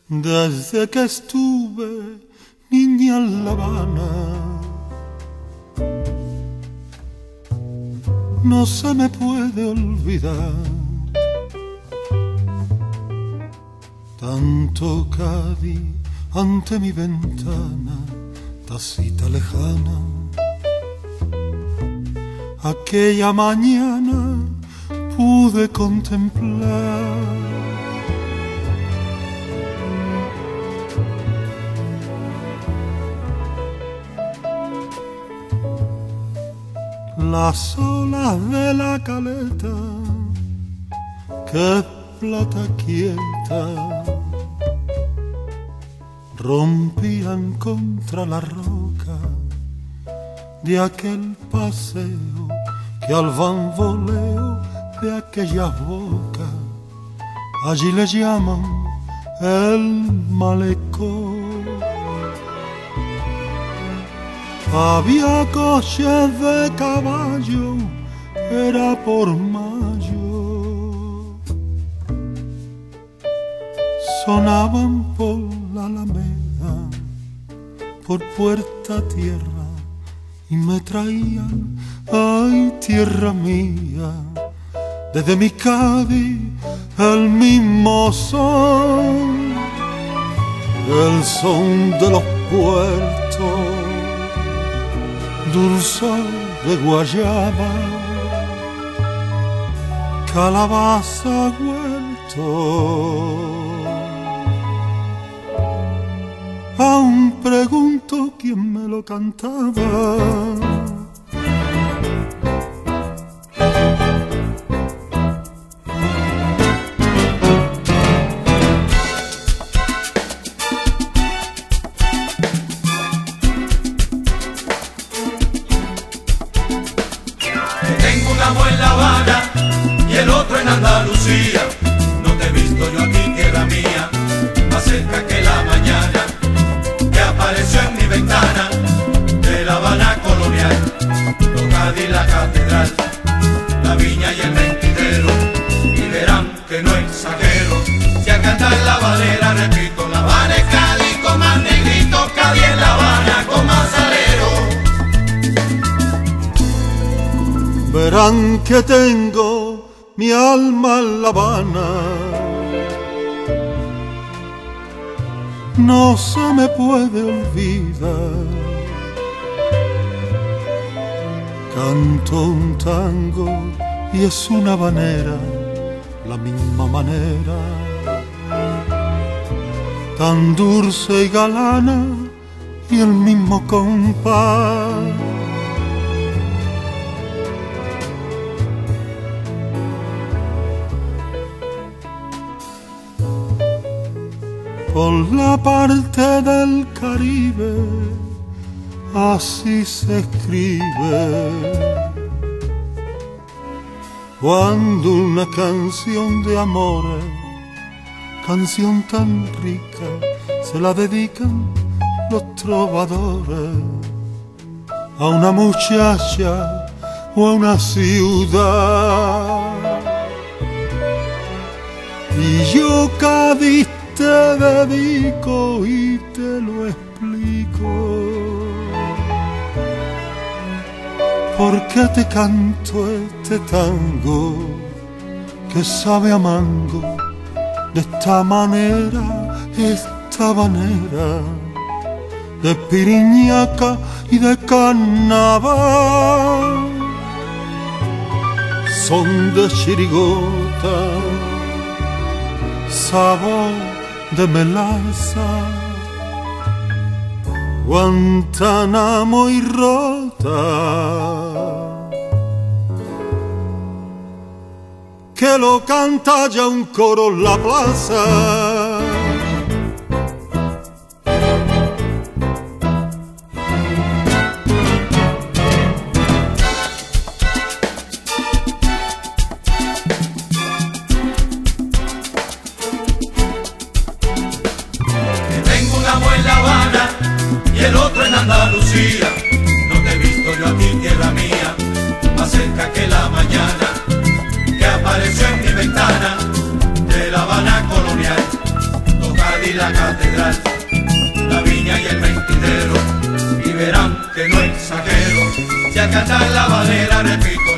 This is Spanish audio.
Desde que estuve niña en La Habana, no se me puede olvidar tanto Cádiz ante mi ventana, tacita lejana. Aquella mañana pude contemplar las olas de la caleta, que plata quieta rompían contra la roca de aquel paseo que al bamboleo de aquellas bocas allí le llaman el malecón. Había coches de caballo, era por mayo, sonaban por la Alameda, por Puerta Tierra, y me traían, ay tierra mía, desde mi Cádiz el mismo son, el son de los puertos, dulzor de guayaba, calabaza, huerto. Aún pregunto quién me lo cantaba. Tengo un amo en La Habana y el otro en Andalucía. No te he visto yo aquí, tierra mía, más cerca que la mañana que apareció en mi ventana de La Habana colonial. Los Cádiz, la catedral, la viña y el mentidero, y verán que no exagero si a cantar la Habanera repito: La Habana es Cádiz con más negrito, Cádiz es La Habana con más salero. Verán que tengo mi alma en La Habana, no se me puede olvidar. Canto un tango y es una habanera, la misma manera, tan dulce y galana, y el mismo compás. Por la parte del Caribe así se escribe cuando una canción de amores, canción tan rica, se la dedican los trovadores a una muchacha o a una ciudad. Y yo, Cádiz, te dedico y te lo explico, porque te canto este tango que sabe a mango, de esta manera, esta habanera, de piriñaca y de carnaval, son de chirigota, sabor de melaza, Guantánamo y Rota, que lo canta ya un coro en la plaza. En La Habana y el otro en Andalucía. No te he visto yo aquí, tierra mía, más cerca que la mañana que apareció en mi ventana de La Habana colonial. Los Cádiz, la catedral, la viña y el mentidero, y verán que no exagero, si al cantar la bandera repito